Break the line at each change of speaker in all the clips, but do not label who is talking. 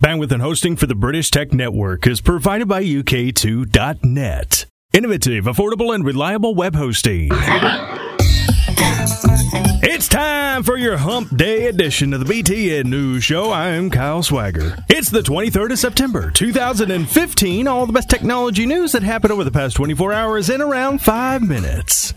Bandwidth and hosting for the British Tech Network is provided by UK2.net. Innovative, affordable, and reliable web hosting. It's time for your Hump Day edition of the BTN News Show. I'm Kyle Swagger. It's the 23rd of September, 2015. All the best technology news that happened over the past 24 hours in around 5 minutes.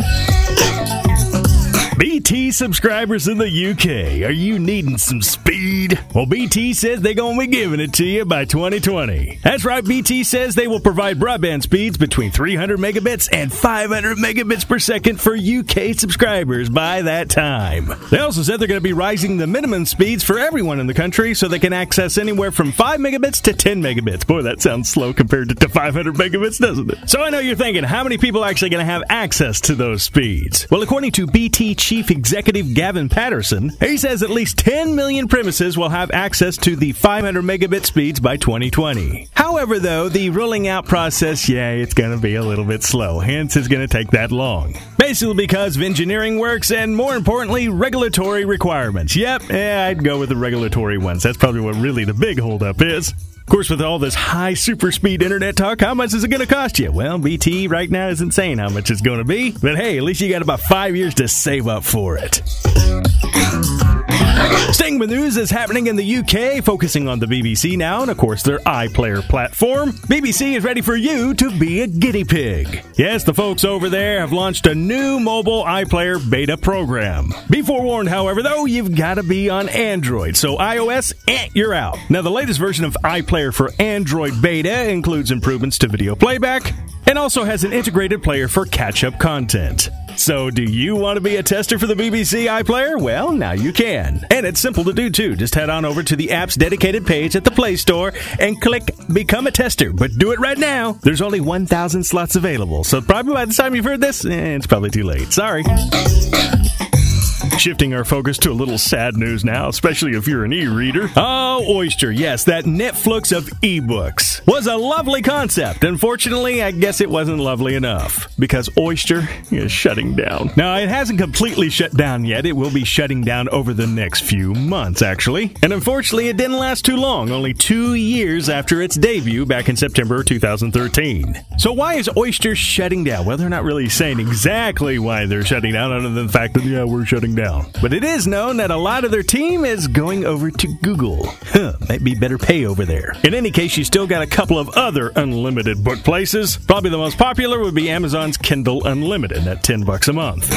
BT subscribers in the UK, are you needing some speed? Well, BT says they're going to be giving it to you by 2020. That's right, BT says they will provide broadband speeds between 300 megabits and 500 megabits per second for UK subscribers by that time. They also said they're going to be raising the minimum speeds for everyone in the country so they can access anywhere from 5 megabits to 10 megabits. Boy, that sounds slow compared to 500 megabits, doesn't it? So I know you're thinking, how many people are actually going to have access to those speeds? Well, according to BT Chief Executive Gavin Patterson, he says at least 10 million premises will have access to the 500 megabit speeds by 2020. However, though, the rolling out process, it's going to be a little bit slow. Hence, it's going to take that long. Basically because of engineering works and, more importantly, regulatory requirements. I'd go with the regulatory ones. That's probably what really the big holdup is. Of course, with all this high super speed internet talk, how much is it going to cost you? Well, BT right now isn't saying how much it's going to be, but hey, at least you got about 5 years to save up for it. Staying with news is happening in the UK, focusing on the BBC now, and of course their iPlayer platform. BBC is ready for you to be a guinea pig. Yes, the folks over there have launched a new mobile iPlayer beta program. Be forewarned, however, though, you've got to be on Android, so iOS, you're out. Now, the latest version of iPlayer for Android beta includes improvements to video playback, and also has an integrated player for catch-up content. So, do you want to be a tester for the BBC iPlayer? Well, now you can. And it's simple to do, too. Just head on over to the app's dedicated page at the Play Store and click Become a Tester. But do it right now. There's only 1,000 slots available. So, probably by the time you've heard this, it's probably too late. Sorry. Shifting our focus to a little sad news now, especially if you're an e-reader. Oh, Oyster, yes, that Netflix of ebooks was a lovely concept. Unfortunately, I guess it wasn't lovely enough because Oyster is shutting down. Now, it hasn't completely shut down yet. It will be shutting down over the next few months, actually. And unfortunately, it didn't last too long, only 2 years after its debut back in September 2013. So why is Oyster shutting down? Well, they're not really saying exactly why they're shutting down, other than the fact that, we're shutting down. But it is known that a lot of their team is going over to Google. Might be better pay over there. In any case, you still got a couple of other unlimited book places. Probably the most popular would be Amazon's Kindle Unlimited at $10 a month.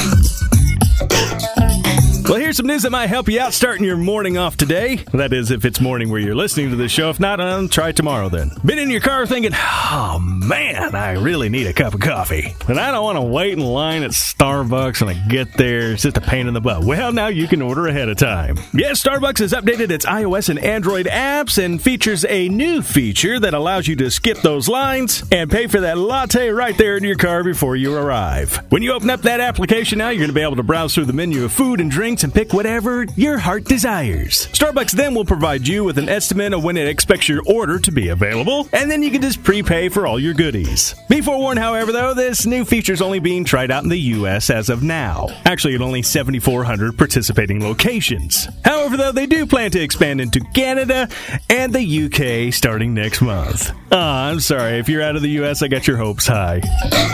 Well, here's some news that might help you out starting your morning off today. That is, if it's morning where you're listening to this show. If not, try tomorrow then. Been in your car thinking, oh man, I really need a cup of coffee. And I don't want to wait in line at Starbucks and I get there. It's just a pain in the butt. Well, now you can order ahead of time. Yes, Starbucks has updated its iOS and Android apps and features a new feature that allows you to skip those lines and pay for that latte right there in your car before you arrive. When you open up that application now, you're going to be able to browse through the menu of food and drinks and pick whatever your heart desires. Starbucks then will provide you with an estimate of when it expects your order to be available, and then you can just prepay for all your goodies. Be forewarned, however, though, this new feature is only being tried out in the U.S. as of now. Actually, at only 7,400 participating locations. However, though, they do plan to expand into Canada and the U.K. starting next month. I'm sorry, if you're out of the U.S., I got your hopes high.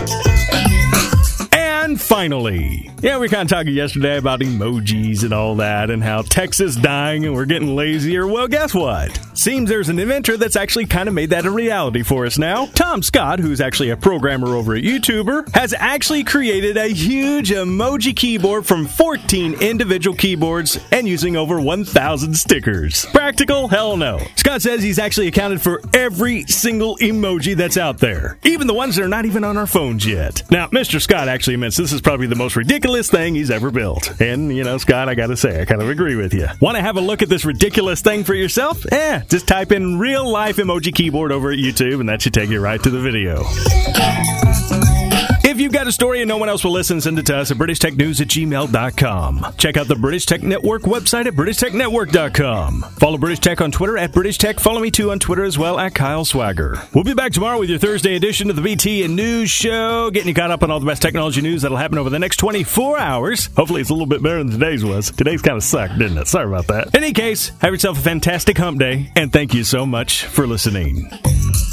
And finally, we were kind of talking yesterday about emojis and all that and how text is dying and we're getting lazier. Well, guess what? Seems there's an inventor that's actually kind of made that a reality for us now. Tom Scott, who's actually a programmer over at YouTuber, has actually created a huge emoji keyboard from 14 individual keyboards and using over 1,000 stickers. Practical? Hell no. Scott says he's actually accounted for every single emoji that's out there, even the ones that are not even on our phones yet. Now, Mr. Scott actually admits this is probably the most ridiculous thing he's ever built. And, Scott, I gotta say, I kind of agree with you. Want to have a look at this ridiculous thing for yourself? Just type in real life emoji keyboard over at YouTube and that should take you right to the video. If you you've got a story and no one else will listen, send it to us at BritishTechNews@gmail.com. Check out the British Tech Network website at BritishTechNetwork.com. Follow British Tech on Twitter at British Tech. Follow me too on Twitter as well at Kyle Swagger. We'll be back tomorrow with your Thursday edition of the BT and News Show, getting you caught up on all the best technology news that'll happen over the next 24 hours. Hopefully it's a little bit better than today's was. Today's kind of sucked, didn't it? Sorry about that. In any case, have yourself a fantastic hump day, and thank you so much for listening.